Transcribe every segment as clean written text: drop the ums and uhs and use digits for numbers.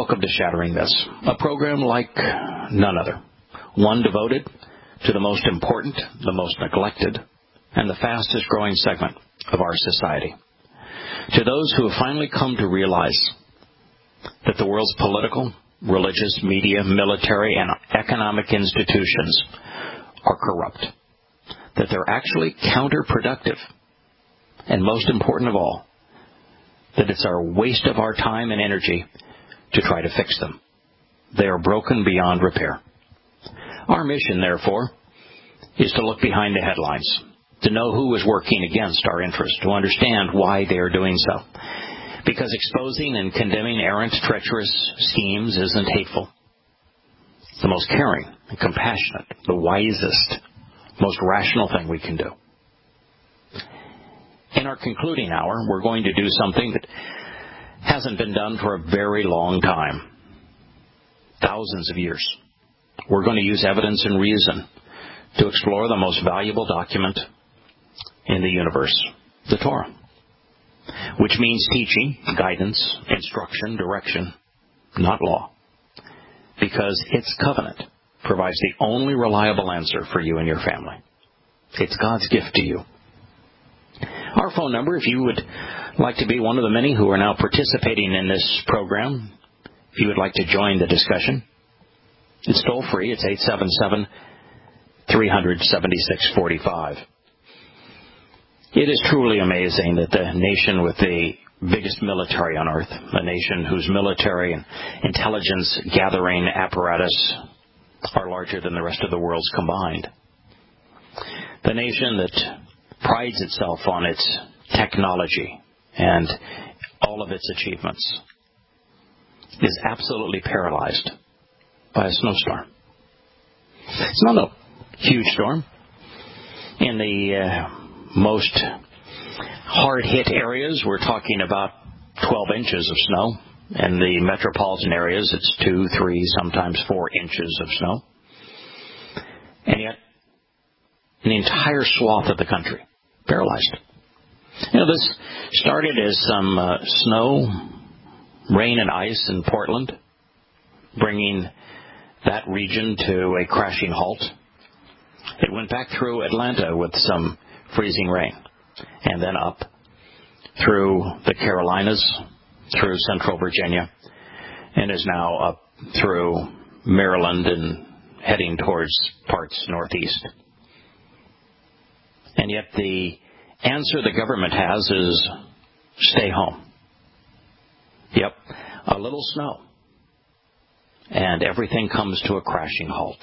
Welcome to Shattering This, a program like none other. One devoted to the most important, the most neglected, and the fastest growing segment of our society. To those who have finally come to realize that the world's political, religious, media, military, and economic institutions are corrupt, that they're actually counterproductive, and most important of all, that it's our waste of our time and energy to try to fix them. They are broken beyond repair. Our mission, therefore, is to look behind the headlines, to know who is working against our interests, to understand why they are doing so. Because exposing and condemning errant, treacherous schemes isn't hateful. It's the most caring and compassionate, the wisest, most rational thing we can do. In our concluding hour, we're going to do something that hasn't been done for a very long time. Thousands of years. We're going to use evidence and reason to explore the most valuable document in the universe, the Torah, which means teaching, guidance, instruction, direction, not law, because its covenant provides the only reliable answer for you and your family. It's God's gift to you. Our phone number, if you would like to be one of the many who are now participating in this program, if you would like to join the discussion, it's toll-free. It's 877-300-7645. It is truly amazing that the nation with the biggest military on earth, a nation whose military and intelligence gathering apparatus are larger than the rest of the world's combined, the nation that prides itself on its technology and all of its achievements, is absolutely paralyzed by a snowstorm. It's not a huge storm. In the most hard-hit areas, we're talking about 12 inches of snow. In the metropolitan areas, it's 2, 3, sometimes 4 inches of snow. And yet, an entire swath of the country paralyzed. This started as some snow, rain, and ice in Portland, bringing that region to a crashing halt. It went back through Atlanta with some freezing rain, and then up through the Carolinas, through central Virginia, and is now up through Maryland and heading towards parts northeast. And yet the answer the government has is stay home. Yep, a little snow, and everything comes to a crashing halt.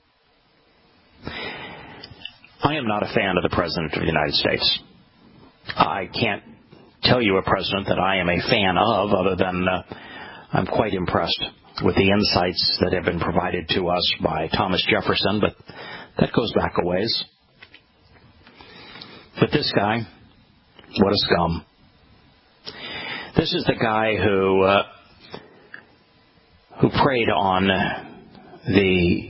I am not a fan of the President of the United States. I can't tell you a president that I am a fan of, other than I'm quite impressed with the insights that have been provided to us by Thomas Jefferson, but that goes back a ways. But this guy, what a scum. This is the guy who preyed on the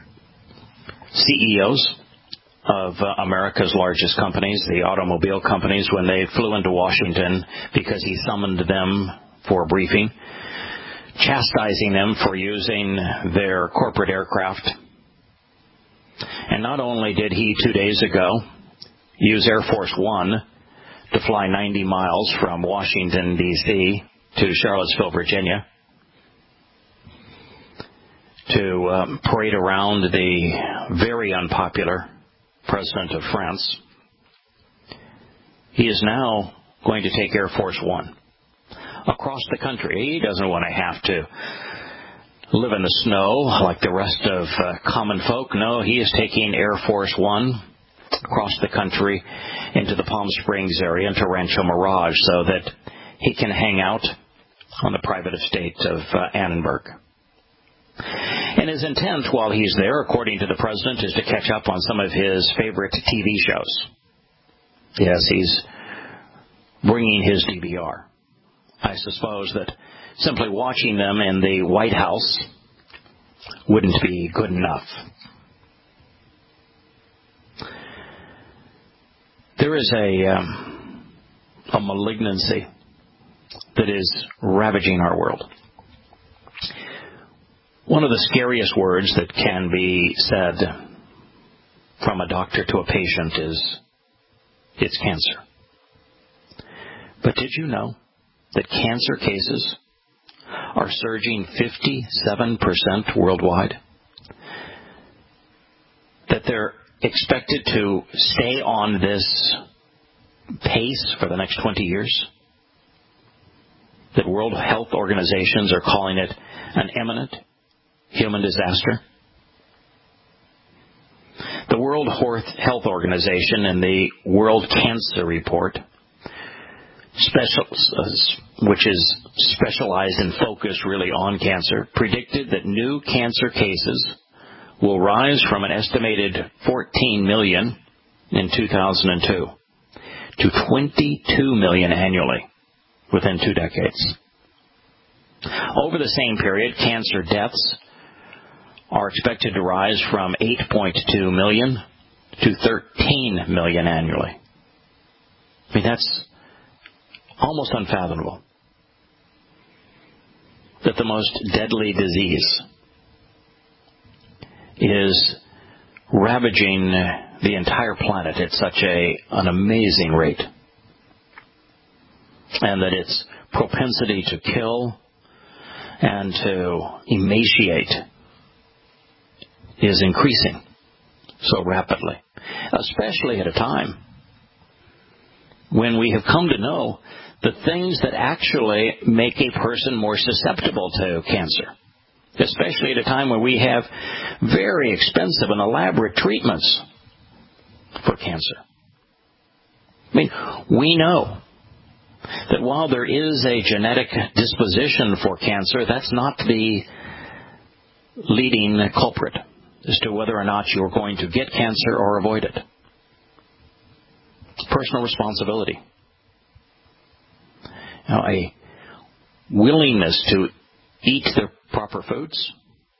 CEOs of America's largest companies, the automobile companies, when they flew into Washington because he summoned them for a briefing, chastising them for using their corporate aircraft. And not only did he 2 days ago use Air Force One to fly 90 miles from Washington, D.C. to Charlottesville, Virginia, to parade around the very unpopular President of France, he is now going to take Air Force One across the country. He doesn't want to have to live in the snow like the rest of common folk. No, he is taking Air Force One across the country into the Palm Springs area, into Rancho Mirage, so that he can hang out on the private estate of Annenberg. And his intent while he's there, according to the president, is to catch up on some of his favorite TV shows. Yes, he's bringing his DVR. I suppose that simply watching them in the White House wouldn't be good enough. There is a malignancy that is ravaging our world. One of the scariest words that can be said from a doctor to a patient is, it's cancer. But did you know that cancer cases are surging 57% worldwide? That they're expected to stay on this pace for the next 20 years? That World Health Organizations are calling it an imminent human disaster? The World Health Organization in the World Cancer Report, which is specialized and focused really on cancer, predicted that new cancer cases will rise from an estimated 14 million in 2002 to 22 million annually within 2 decades. Over the same period, cancer deaths are expected to rise from 8.2 million to 13 million annually. I mean, that's almost unfathomable. That the most deadly disease is ravaging the entire planet at such an amazing rate. And that its propensity to kill and to emaciate is increasing so rapidly, especially at a time when we have come to know the things that actually make a person more susceptible to cancer, especially at a time when we have very expensive and elaborate treatments for cancer. I mean, we know that while there is a genetic disposition for cancer, that's not the leading culprit as to whether or not you're going to get cancer or avoid it. Personal responsibility. Now, a willingness to eat the proper foods,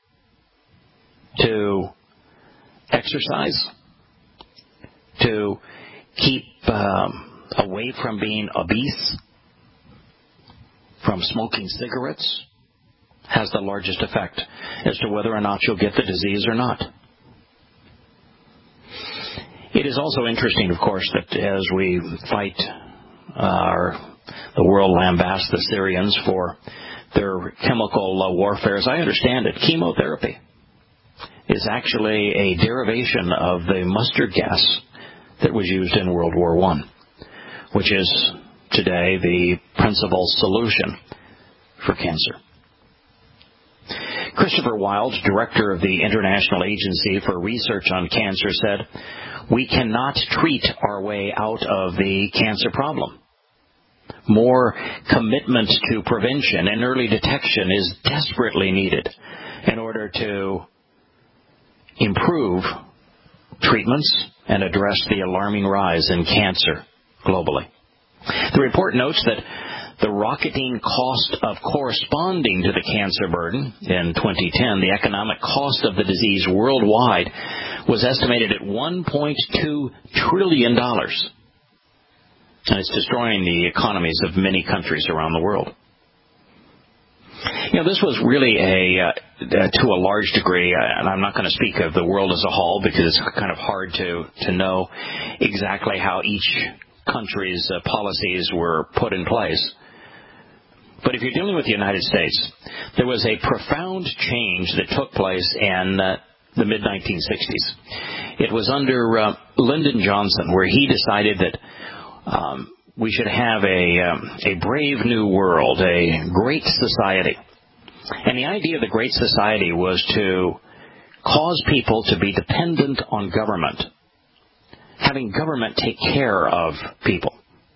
to exercise, to keep away from being obese, from smoking cigarettes, has the largest effect as to whether or not you'll get the disease or not. It is also interesting, of course, that as we fight the world lambasts the Syrians for their chemical warfare, as I understand it, chemotherapy is actually a derivation of the mustard gas that was used in World War I, which is today the principal solution for cancer. Christopher Wild, director of the International Agency for Research on Cancer, said, "We cannot treat our way out of the cancer problem. More commitment to prevention and early detection is desperately needed in order to improve treatments and address the alarming rise in cancer globally." The report notes that the rocketing cost of corresponding to the cancer burden in 2010, the economic cost of the disease worldwide was estimated at $1.2 trillion. And it's destroying the economies of many countries around the world. You know, this was really to a large degree, and I'm not going to speak of the world as a whole because it's kind of hard to know exactly how each country's policies were put in place. But if you're dealing with the United States, there was a profound change that took place in the mid-1960s. It was under Lyndon Johnson, where he decided that we should have a brave new world, a great society. And the idea of the great society was to cause people to be dependent on government, having government take care of people.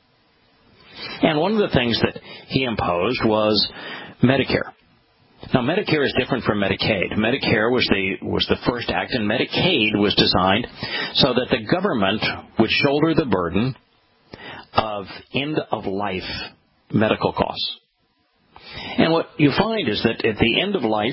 And one of the things that he imposed was Medicare. Now, Medicare is different from Medicaid. Medicare was the first act, and Medicaid was designed so that the government would shoulder the burden of end-of-life medical costs. And what you find is that at the end of life,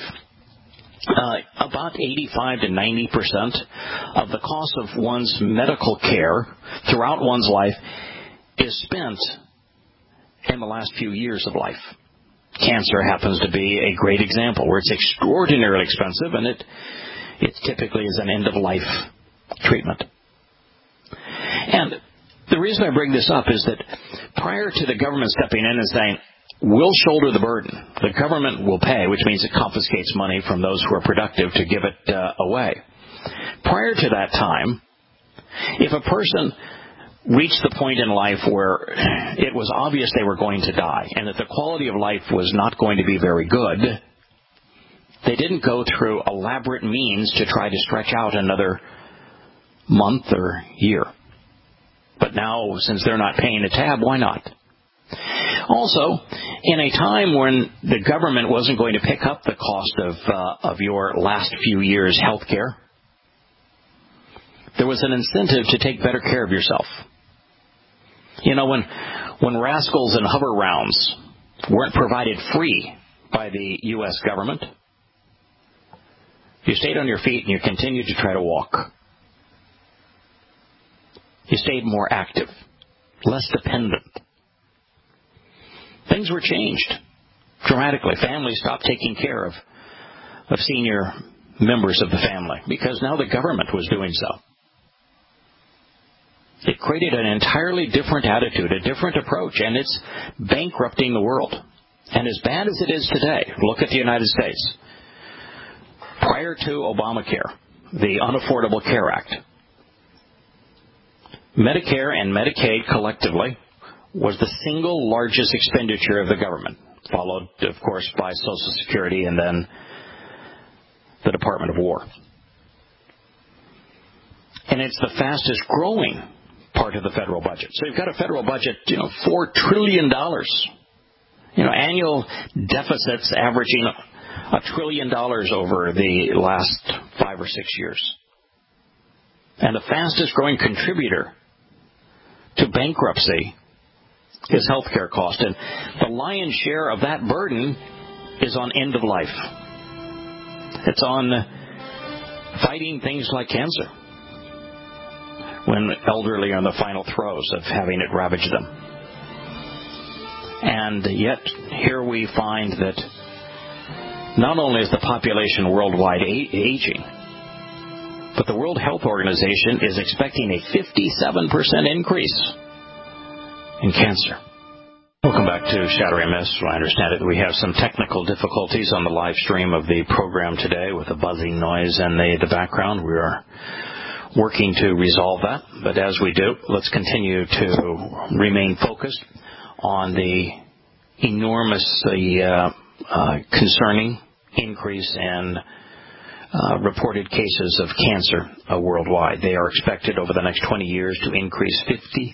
about 85 to 90% of the cost of one's medical care throughout one's life is spent in the last few years of life. cancer happens to be a great example where it's extraordinarily expensive, and it typically is an end-of-life treatment. And the reason I bring this up is that prior to the government stepping in and saying, we'll shoulder the burden, the government will pay, which means it confiscates money from those who are productive to give it away. Prior to that time, if a person reached the point in life where it was obvious they were going to die and that the quality of life was not going to be very good, they didn't go through elaborate means to try to stretch out another month or year. But now, since they're not paying a tab, why not? Also, in a time when the government wasn't going to pick up the cost of your last few years' health care, there was an incentive to take better care of yourself. You know, when rascals and hover rounds weren't provided free by the U.S. government, you stayed on your feet and you continued to try to walk. You stayed more active, less dependent. Things were changed dramatically. Families stopped taking care of senior members of the family because now the government was doing so. It created an entirely different attitude, a different approach, and it's bankrupting the world. And as bad as it is today, look at the United States. Prior to Obamacare, the Unaffordable Care Act, Medicare and Medicaid collectively was the single largest expenditure of the government, followed, of course, by Social Security and then the Department of War. And it's the fastest growing part of the federal budget. So you've got a federal budget, $4 trillion. Annual deficits averaging $1 trillion over the last 5 or 6 years. And the fastest growing contributor to bankruptcy is healthcare cost. And the lion's share of that burden is on end of life. It's on fighting things like cancer when elderly are in the final throes of having it ravage them. And yet, here we find that not only is the population worldwide aging, but the World Health Organization is expecting a 57% increase in cancer. Welcome back to Shattering Myths. I understand it. We have some technical difficulties on the live stream of the program today with a buzzing noise in the background. We are working to resolve that. But as we do, let's continue to remain focused on the enormously concerning increase in reported cases of cancer worldwide. They are expected over the next 20 years to increase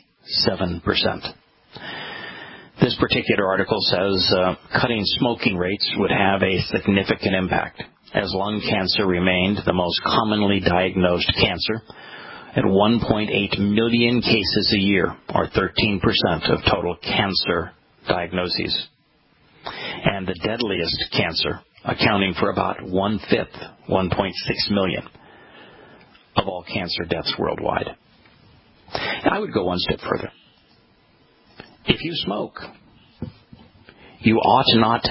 57%. This particular article says cutting smoking rates would have a significant impact, as lung cancer remained the most commonly diagnosed cancer at 1.8 million cases a year, or 13% of total cancer diagnoses. And the deadliest cancer, accounting for about 1/5, 1.6 million, of all cancer deaths worldwide. I would go one step further. If you smoke, you ought not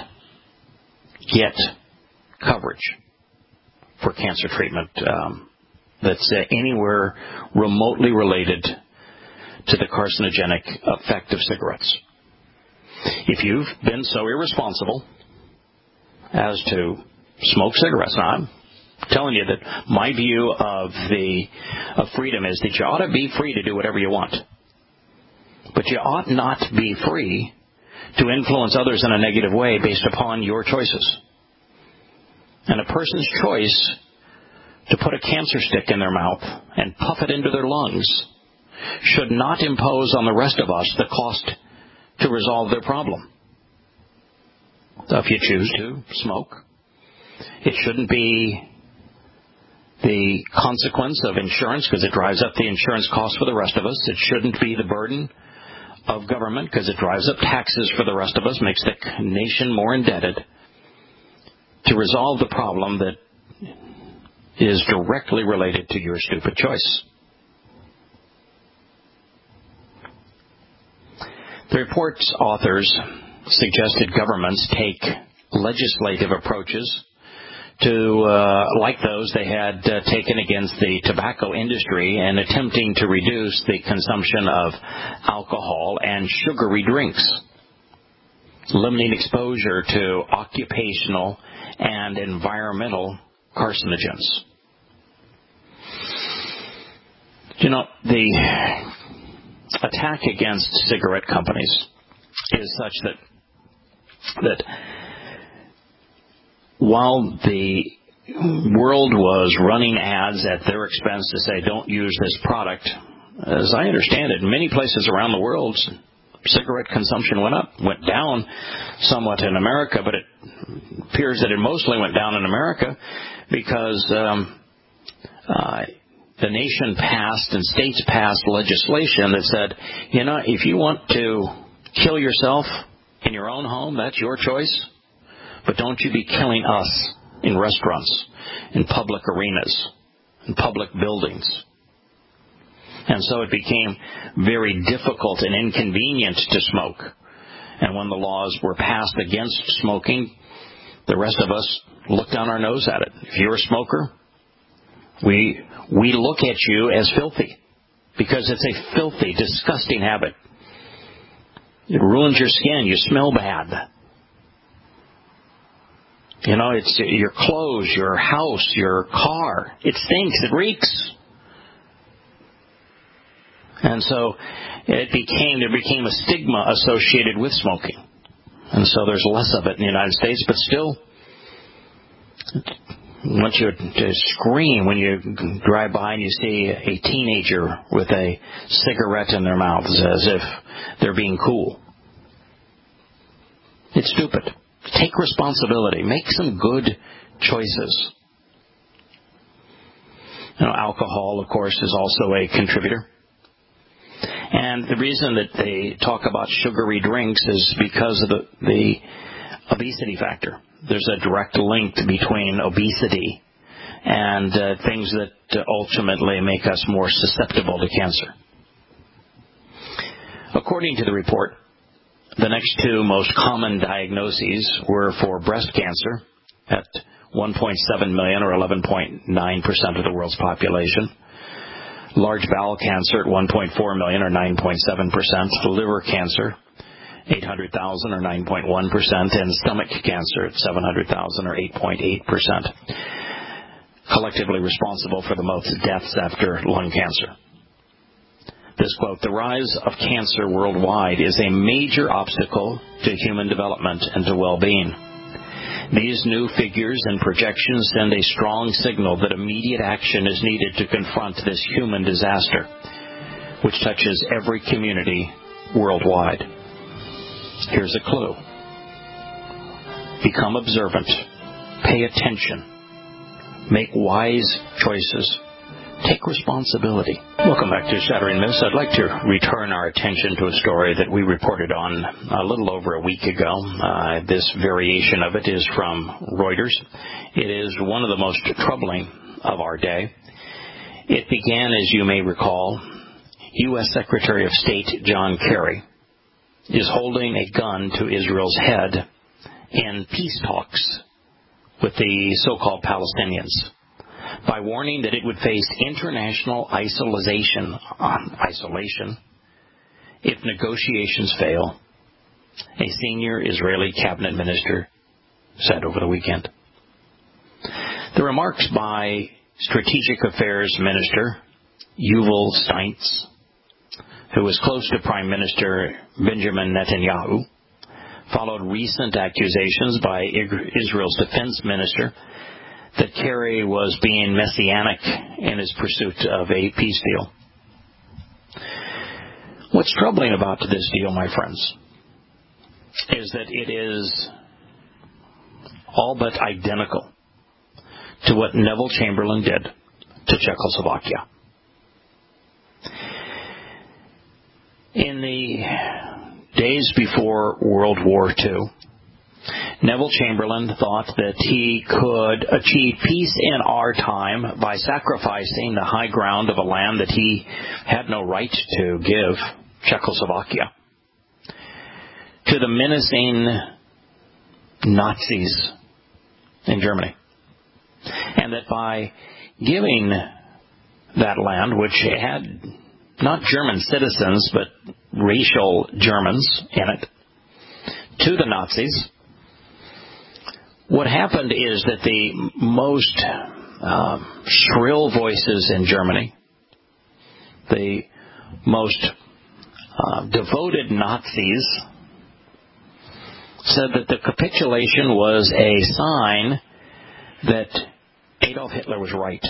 get coverage for cancer treatment that's anywhere remotely related to the carcinogenic effect of cigarettes. If you've been so irresponsible as to smoke cigarettes, now I'm telling you that my view of freedom is that you ought to be free to do whatever you want. But you ought not be free to influence others in a negative way based upon your choices. And a person's choice to put a cancer stick in their mouth and puff it into their lungs should not impose on the rest of us the cost to resolve their problem. So if you choose to smoke, it shouldn't be the consequence of insurance because it drives up the insurance costs for the rest of us. It shouldn't be the burden of government because it drives up taxes for the rest of us, makes the nation more indebted. To resolve the problem that is directly related to your stupid choice. The report's authors suggested governments take legislative approaches to, like those they had taken against the tobacco industry and attempting to reduce the consumption of alcohol and sugary drinks, limiting exposure to occupational and environmental carcinogens. You know, the attack against cigarette companies is such that while the world was running ads at their expense to say, don't use this product, as I understand it, in many places around the world, cigarette consumption went down somewhat in America, but it appears that it mostly went down in America because the nation passed and states passed legislation that said, you know, if you want to kill yourself in your own home, that's your choice. But don't you be killing us in restaurants, in public arenas, in public buildings. And so it became very difficult and inconvenient to smoke. And when the laws were passed against smoking, the rest of us looked down our nose at it. If you're a smoker, we look at you as filthy because it's a filthy, disgusting habit. It ruins your skin. You smell bad. You know, it's your clothes, your house, your car. It stinks. It reeks. And so there became a stigma associated with smoking. And so there's less of it in the United States, but still, I want you to scream when you drive by and you see a teenager with a cigarette in their mouth as if they're being cool. It's stupid. Take responsibility. Make some good choices. You know, alcohol, of course, is also a contributor. And the reason that they talk about sugary drinks is because of the obesity factor. There's a direct link between obesity and things that ultimately make us more susceptible to cancer. According to the report, the next two most common diagnoses were for breast cancer at 1.7 million or 11.9% of the world's population, large bowel cancer at 1.4 million or 9.7%, liver cancer 800,000 or 9.1%, and stomach cancer at 700,000 or 8.8%, collectively responsible for the most deaths after lung cancer. This quote, "The rise of cancer worldwide is a major obstacle to human development and to well-being. These new figures and projections send a strong signal that immediate action is needed to confront this human disaster, which touches every community worldwide." Here's a clue. Become observant. Pay attention. Make wise choices. Take responsibility. Welcome back to Shattering Myths. I'd like to return our attention to a story that we reported on a little over a week ago. This variation of it is from Reuters. It is one of the most troubling of our day. It began, as you may recall, U.S. Secretary of State John Kerry is holding a gun to Israel's head in peace talks with the so-called Palestinians by warning that it would face international isolation if negotiations fail, a senior Israeli cabinet minister said over the weekend. The remarks by Strategic Affairs Minister Yuval Steintz, who was close to Prime Minister Benjamin Netanyahu, followed recent accusations by Israel's defense minister that Kerry was being messianic in his pursuit of a peace deal. What's troubling about this deal, my friends, is that it is all but identical to what Neville Chamberlain did to Czechoslovakia. In the days before World War II, Neville Chamberlain thought that he could achieve peace in our time by sacrificing the high ground of a land that he had no right to give, Czechoslovakia, to the menacing Nazis in Germany. And that by giving that land, which had not German citizens, but racial Germans in it, to the Nazis, what happened is that the most shrill voices in Germany, the most devoted Nazis, said that the capitulation was a sign that Adolf Hitler was right.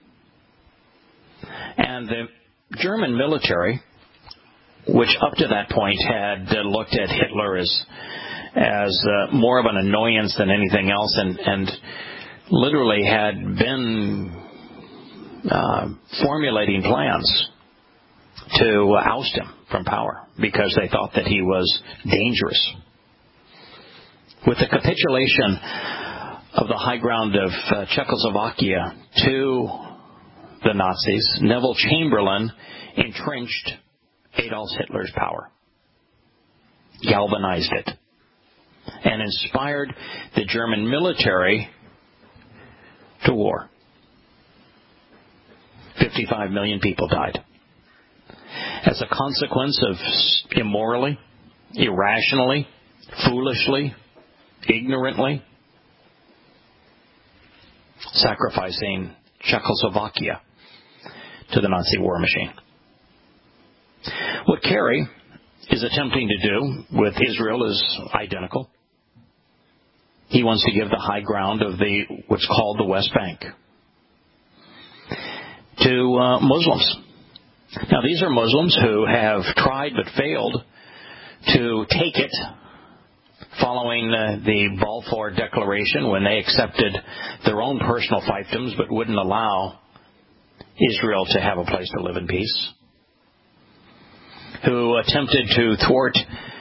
And the German military, which up to that point had looked at Hitler as more of an annoyance than anything else, and literally had been formulating plans to oust him from power because they thought that he was dangerous. With the capitulation of the high ground of Czechoslovakia to the Nazis, Neville Chamberlain entrenched Adolf Hitler's power, galvanized it, and inspired the German military to war. 55 million people died as a consequence of immorally, irrationally, foolishly, ignorantly sacrificing Czechoslovakia to the Nazi war machine. What Kerry is attempting to do with Israel is identical. He wants to give the high ground of what's called the West Bank to Muslims. Now, these are Muslims who have tried but failed to take it following the Balfour Declaration, when they accepted their own personal fiefdoms but wouldn't allow Israel to have a place to live in peace, who attempted to thwart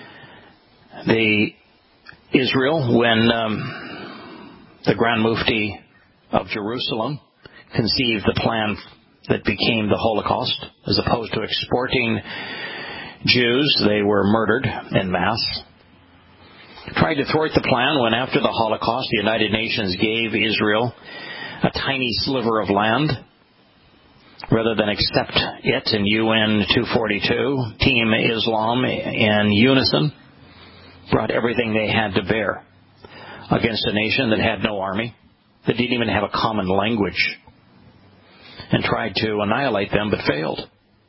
Israel when the Grand Mufti of Jerusalem conceived the plan that became the Holocaust. As opposed to exporting Jews, they were murdered en masse. Tried to thwart the plan when, after the Holocaust, the United Nations gave Israel a tiny sliver of land. Rather than accept it in UN 242, Team Islam in unison brought everything they had to bear against a nation that had no army, that didn't even have a common language, and tried to annihilate them but failed.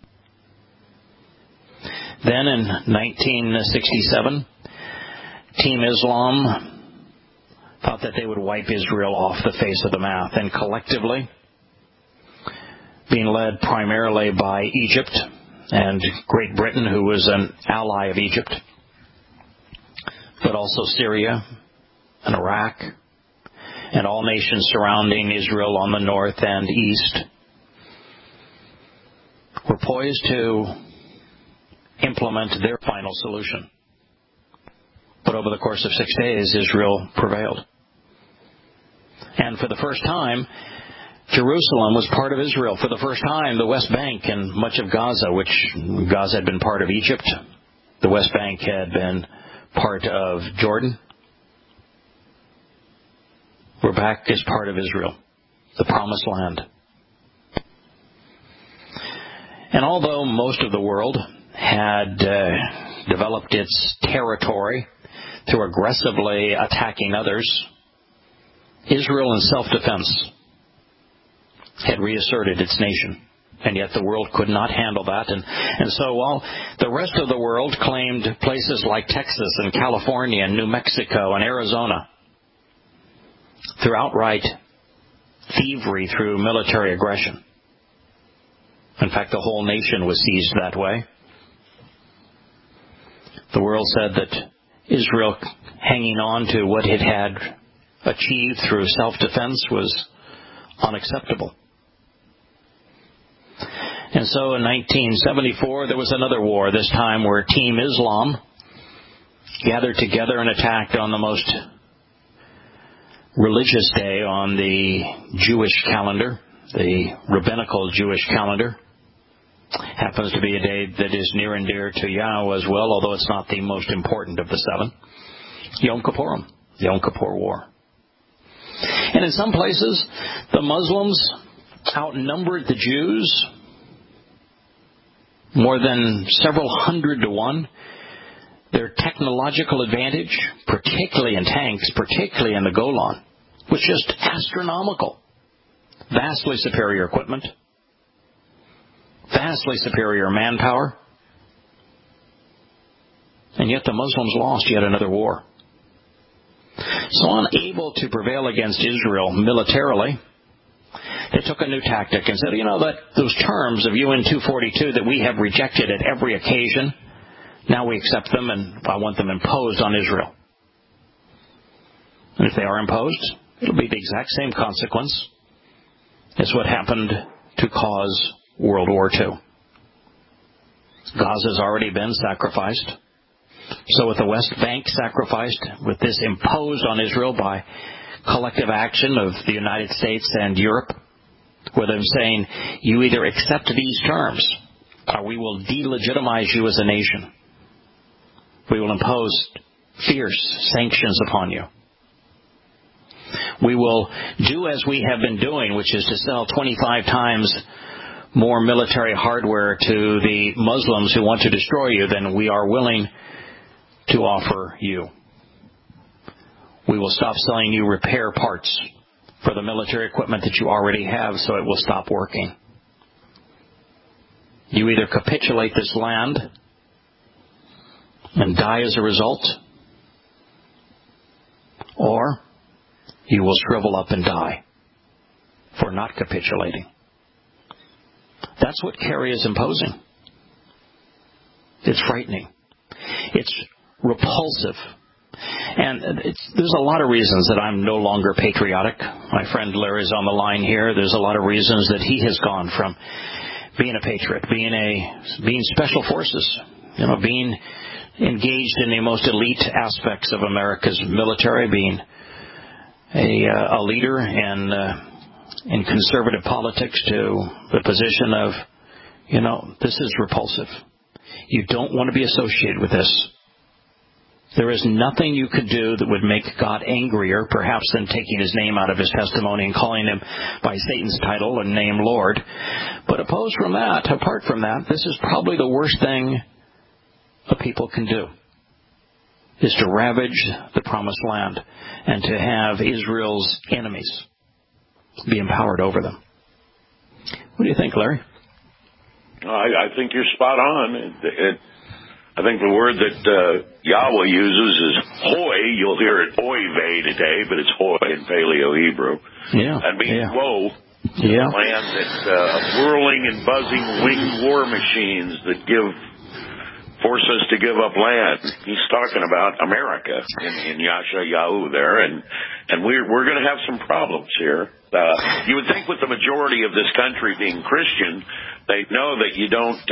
Then in 1967, Team Islam thought that they would wipe Israel off the face of the map, and collectively, being led primarily by Egypt and Great Britain, who was an ally of Egypt, but also Syria and Iraq and all nations surrounding Israel on the north and east, were poised to implement their final solution. But over the course of 6 days, Israel prevailed. And for the first time, Jerusalem was part of Israel. For the first time, the West Bank and much of Gaza, which Gaza had been part of Egypt, the West Bank had been part of Jordan, were back as part of Israel, the Promised Land. And although most of the world had developed its territory through aggressively attacking others, Israel, in self-defense, had reasserted its nation. And yet the world could not handle that. And so while the rest of the world claimed places like Texas and California and New Mexico and Arizona through outright thievery, through military aggression. In fact, the whole nation was seized that way. The world said that Israel hanging on to what it had achieved through self-defense was unacceptable. And so in 1974, there was another war, this time where Team Islam gathered together and attacked on the most religious day on the Jewish calendar, the rabbinical Jewish calendar, Happens to be a day that is near and dear to Yahweh as well, although it's not the most important of the 7. Yom Kippurim, Yom Kippur War. And in some places, the Muslims outnumbered the Jews more than several hundred to 1. Their technological advantage, particularly in tanks, particularly in the Golan, was just astronomical. Vastly superior equipment, vastly superior manpower, and yet the Muslims lost yet another war. So unable to prevail against Israel militarily, they took a new tactic and said, that those terms of UN 242 that we have rejected at every occasion, now we accept them and I want them imposed on Israel. And if they are imposed, it'll be the exact same consequence as what happened to cause World War II. Gaza has already been sacrificed. So with the West Bank sacrificed, with this imposed on Israel by collective action of the United States and Europe, where they're saying, you either accept these terms or we will delegitimize you as a nation. We will impose fierce sanctions upon you. We will do as we have been doing, which is to sell 25 times more military hardware to the Muslims who want to destroy you than we are willing to offer you. We will stop selling you repair parts for the military equipment that you already have, so it will stop working. You either capitulate this land and die as a result, or you will shrivel up and die for not capitulating. That's what Kerry is imposing. It's frightening. It's repulsive. And there's a lot of reasons that I'm no longer patriotic. My friend Larry's on the line here. There's a lot of reasons that he has gone from being a patriot, being special forces, being engaged in the most elite aspects of America's military, being a leader in conservative politics, to the position of, this is repulsive. You don't want to be associated with this. There is nothing you could do that would make God angrier, perhaps, than taking his name out of his testimony and calling him by Satan's title and name Lord. But apart from that, this is probably the worst thing a people can do, is to ravage the promised land and to have Israel's enemies be empowered over them. What do you think, Larry? I think you're spot on. I think the word that Yahweh uses is hoy. You'll hear it oive today, but it's hoy in Paleo-Hebrew. Yeah. That means woe. Yeah. A land that whirling and buzzing winged war machines that force us to give up land. He's talking about America in Yashayahu there, and we're going to have some problems here. You would think with the majority of this country being Christian, they know that you don't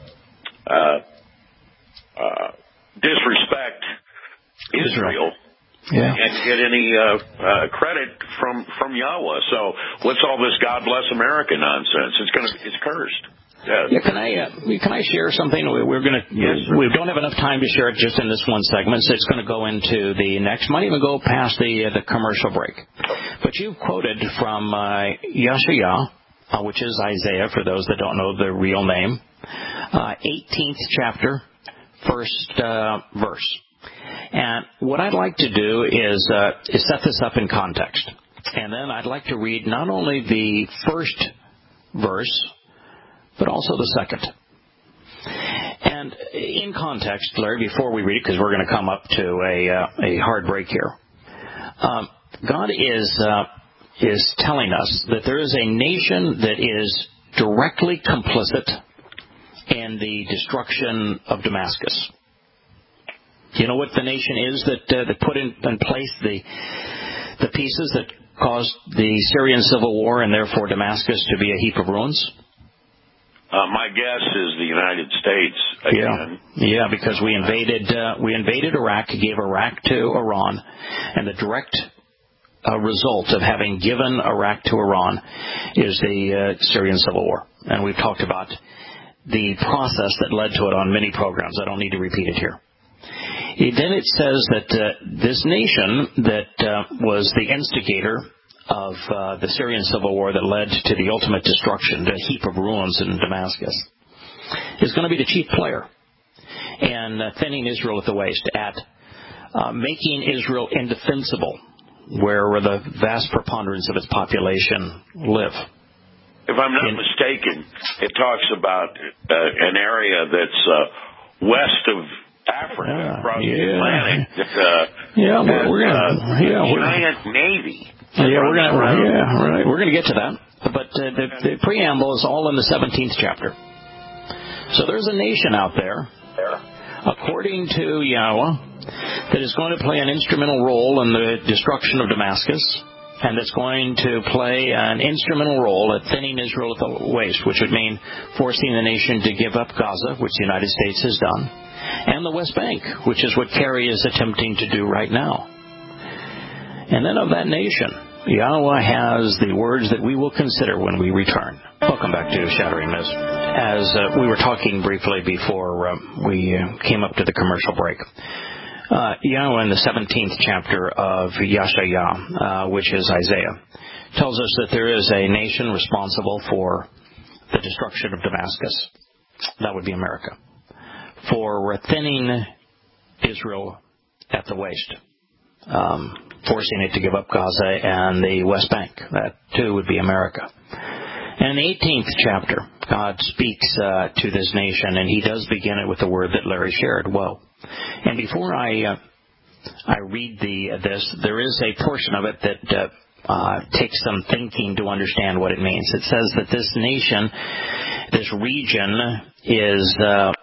disrespect Israel and get any credit from Yahweh. So what's all this God bless America nonsense? It's cursed. Yeah, can I share something? We don't have enough time to share it just in this one segment, so it's going to go into the next. Might even go past the commercial break. But you quoted from Yeshaya, which is Isaiah, for those that don't know the real name, 18th chapter, first verse. And what I'd like to do is set this up in context. And then I'd like to read not only the first verse, but also the second. And in context, Larry, before we read it, because we're going to come up to a hard break here, God is telling us that there is a nation that is directly complicit in the destruction of Damascus. You know what the nation is that put in place the pieces that caused the Syrian civil war and therefore Damascus to be a heap of ruins? My guess is the United States again. Yeah, because we invaded Iraq, gave Iraq to Iran, and the direct result of having given Iraq to Iran is the Syrian civil war. And we've talked about the process that led to it on many programs. I don't need to repeat it here. Then it says that this nation that was the instigator of the Syrian civil war that led to the ultimate destruction, the heap of ruins in Damascus, is going to be the chief player in thinning Israel at the waist, at making Israel indefensible, where the vast preponderance of its population live. If I'm not mistaken, it talks about an area that's west of Africa, across the Atlantic. We're giant navy. We're going to get to that. But the preamble is all in the 17th chapter. So there's a nation out there, according to Yahweh, that is going to play an instrumental role in the destruction of Damascus, and that's going to play an instrumental role at thinning Israel at the waist, which would mean forcing the nation to give up Gaza, which the United States has done, and the West Bank, which is what Kerry is attempting to do right now. And then of that nation, Yahweh has the words that we will consider when we return. Welcome back to Shattering Myths. As we were talking briefly before we came up to the commercial break, Yahweh in the 17th chapter of Yashayah, which is Isaiah, tells us that there is a nation responsible for the destruction of Damascus. That would be America. For thinning Israel at the waist, forcing it to give up Gaza and the West Bank. That, too, would be America. And in the 18th chapter, God speaks to this nation, and he does begin it with the word that Larry shared, woe. And before I read this, there is a portion of it that takes some thinking to understand what it means. It says that this nation, this region, is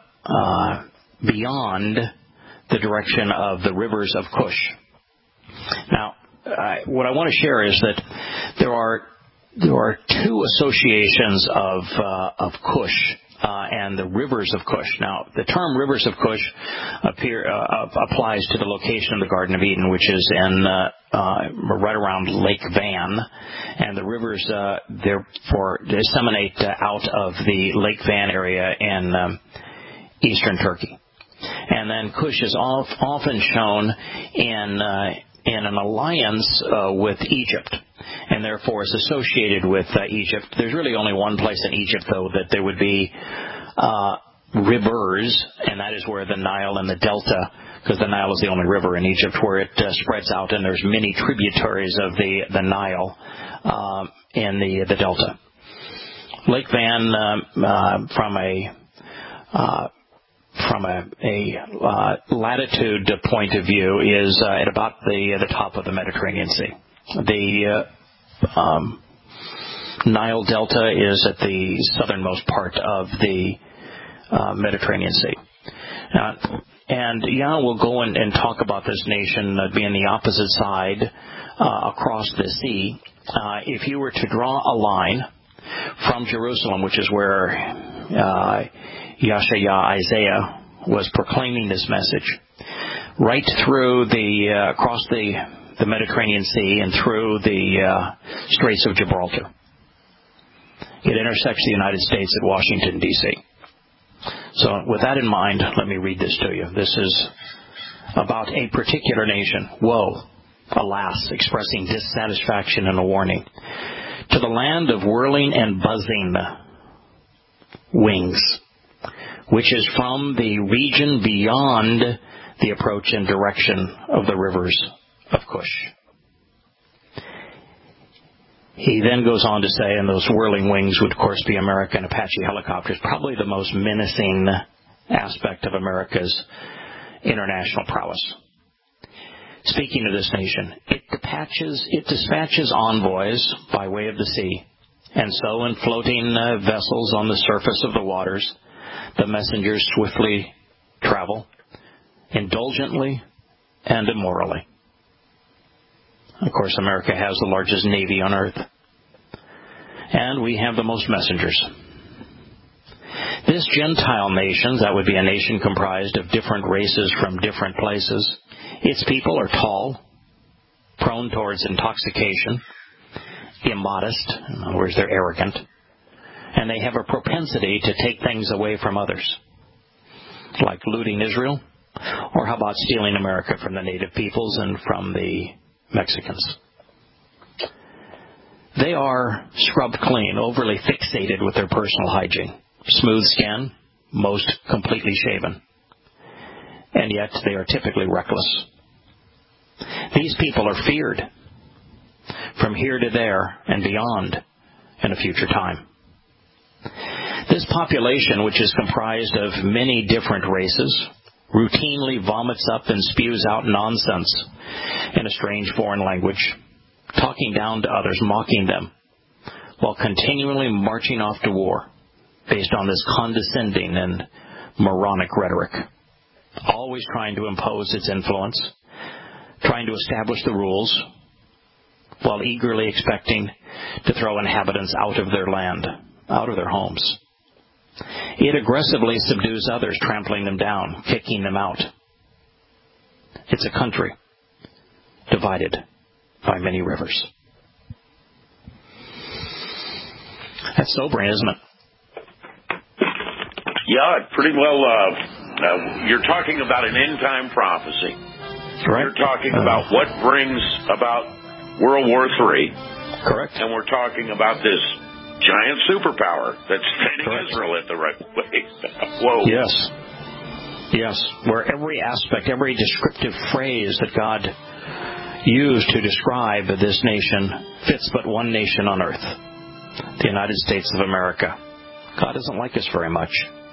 beyond the direction of the rivers of Cush. Now, what I want to share is that there are two associations of Cush and the rivers of Cush. Now, the term rivers of Cush applies to the location of the Garden of Eden, which is in right around Lake Van, and the rivers therefore disseminate out of the Lake Van area in eastern Turkey. And then Cush is often shown in an alliance with Egypt, and therefore is associated with Egypt. There's really only one place in Egypt, though, that there would be rivers, and that is where the Nile and the Delta, because the Nile is the only river in Egypt where it spreads out, and there's many tributaries of the Nile in the Delta. Lake Van, from a latitude point of view, is at about the top of the Mediterranean Sea. The Nile Delta is at the southernmost part of the Mediterranean Sea. And Yah will go and talk about this nation being the opposite side across the sea. If you were to draw a line from Jerusalem, which is where Yashayah, Isaiah, was proclaiming this message, right through across the Mediterranean Sea and through the Straits of Gibraltar. It intersects the United States at Washington, D.C. So with that in mind, let me read this to you. This is about a particular nation. Woe, alas, expressing dissatisfaction and a warning. To the land of whirling and buzzing wings, which is from the region beyond the approach and direction of the rivers of Cush. He then goes on to say, and those whirling wings would, of course, be American Apache helicopters, probably the most menacing aspect of America's international prowess. Speaking of this nation, it dispatches envoys by way of the sea, and so in floating vessels on the surface of the waters, the messengers swiftly travel, indulgently and immorally. Of course, America has the largest navy on earth, and we have the most messengers. This Gentile nation, that would be a nation comprised of different races from different places. Its people are tall, prone towards intoxication, immodest, in other words, they're arrogant, and they have a propensity to take things away from others, like looting Israel, or how about stealing America from the native peoples and from the Mexicans. They are scrubbed clean, overly fixated with their personal hygiene. Smooth skin, most completely shaven. And yet they are typically reckless. These people are feared from here to there and beyond in a future time. This population, which is comprised of many different races, routinely vomits up and spews out nonsense in a strange foreign language, talking down to others, mocking them, while continually marching off to war based on this condescending and moronic rhetoric, always trying to impose its influence, trying to establish the rules, while eagerly expecting to throw inhabitants out of their land, out of their homes. It aggressively subdues others, trampling them down, kicking them out. It's a country divided by many rivers. That's sobering, isn't it? Yeah, pretty well. You're talking about an end-time prophecy. Correct. You're talking about what brings about World War III. Correct. And we're talking about this giant superpower that's defending Correct. Israel at the right place. Whoa. Yes. Yes. Where every aspect, every descriptive phrase that God used to describe this nation fits but one nation on earth, the United States of America. God doesn't like us very much.